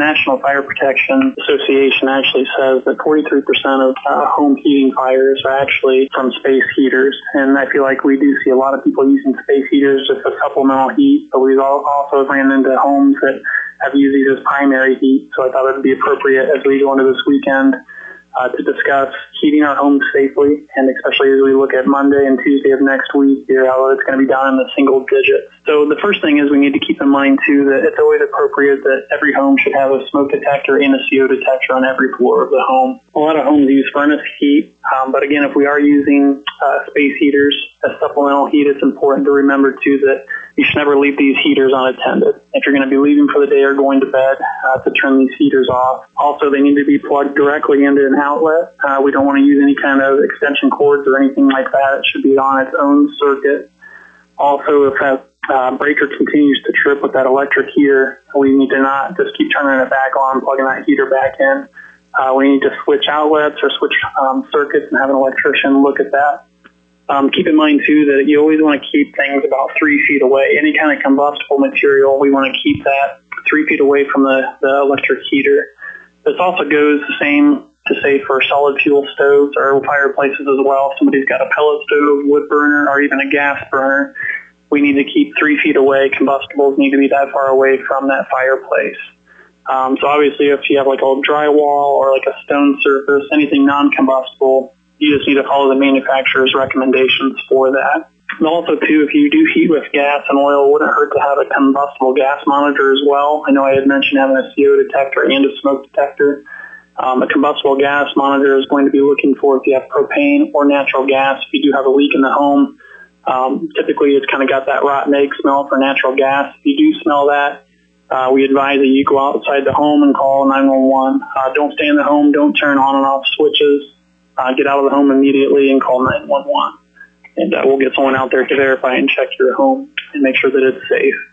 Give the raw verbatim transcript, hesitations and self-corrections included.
National Fire Protection Association actually says that forty-three percent of uh, home heating fires are actually from space heaters. And I feel like we do see a lot of people using space heaters just for supplemental heat, but we've also ran into homes that have used these as primary heat. So I thought it would be appropriate as we go into this weekend Uh, to discuss heating our homes safely, and especially as we look at Monday and Tuesday of next week here, how it's going to be down in the single digits. So the first thing is we need to keep in mind, too, that it's always appropriate that every home should have a smoke detector and a C O detector on every floor of the home. A lot of homes use furnace heat, um, but again, if we are using uh, space heaters as supplemental heat, it's important to remember, too, that you should never leave these heaters unattended. If you're going to be leaving for the day or going to bed, uh, to turn these heaters off. Also, they need to be plugged directly into an outlet. Uh, we don't want to use any kind of extension cords or anything like that. It should be on its own circuit. Also, if that uh, breaker continues to trip with that electric heater, we need to not just keep turning it back on, plugging that heater back in. Uh, we need to switch outlets or switch um, circuits and have an electrician look at that. Um, keep in mind, too, that you always want to keep things about three feet away. Any kind of combustible material, we want to keep that three feet away from the, the electric heater. This also goes the same to say for solid fuel stoves or fireplaces as well. If somebody's got a pellet stove, wood burner, or even a gas burner, we need to keep three feet away. Combustibles need to be that far away from that fireplace. Um, so obviously if you have like a drywall or like a stone surface, anything non-combustible, you just need to follow the manufacturer's recommendations for that. And also, too, if you do heat with gas and oil, it wouldn't hurt to have a combustible gas monitor as well. I know I had mentioned having a C O detector and a smoke detector. Um, a combustible gas monitor is going to be looking for if you have propane or natural gas. If you do have a leak in the home, um, typically it's kind of got that rotten egg smell for natural gas. If you do smell that, uh, we advise that you go outside the home and call nine one one. Uh, don't stay in the home. Don't turn on and off switches. Uh, get out of the home immediately and call nine one one. And uh, we'll get someone out there to verify and check your home and make sure that it's safe.